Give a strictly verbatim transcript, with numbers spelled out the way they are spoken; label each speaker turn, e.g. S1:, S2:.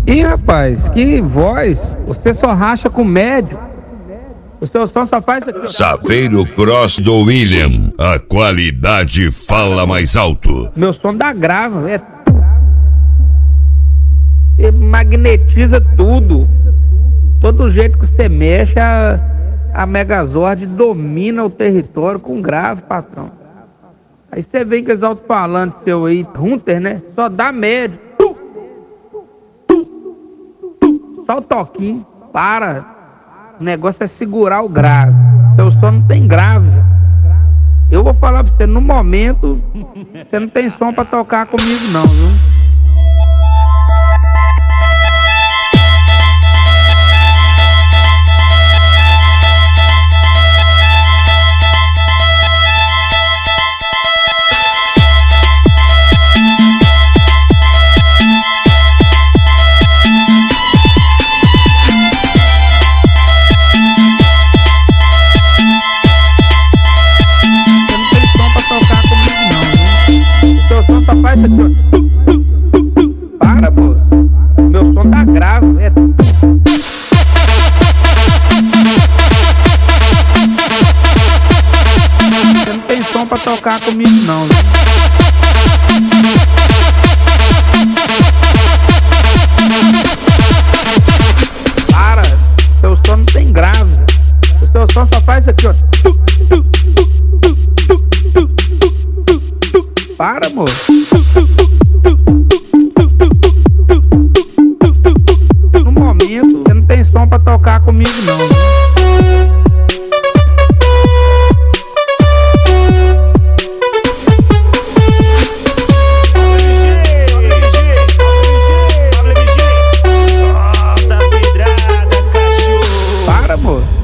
S1: Ih, rapaz, que voz! Você só racha com médio. O seu som só faz aqui.
S2: Saveiro Cross do William. A qualidade fala mais alto.
S1: Meu som dá grave, é. E magnetiza tudo. Todo jeito que você mexe, a, a Megazord domina o território com grave, patrão. Aí você vem com os alto-falantes seu aí, Hunter, né? Só dá médio. Tu, tu, tu, só o toquinho. Para. O negócio é segurar o grave. Seu som não tem grave. Eu vou falar pra você, no momento, você não tem som pra tocar comigo não, viu? Só faz isso aqui, ó. Para, pô. Meu som tá grave, é. Você não tem som pra tocar comigo não, viu? Para, seu som não tem grave. O seu som só faz isso aqui, ó. Para, amor. No momento, você não tem som pra tocar comigo não, né? Para, amor.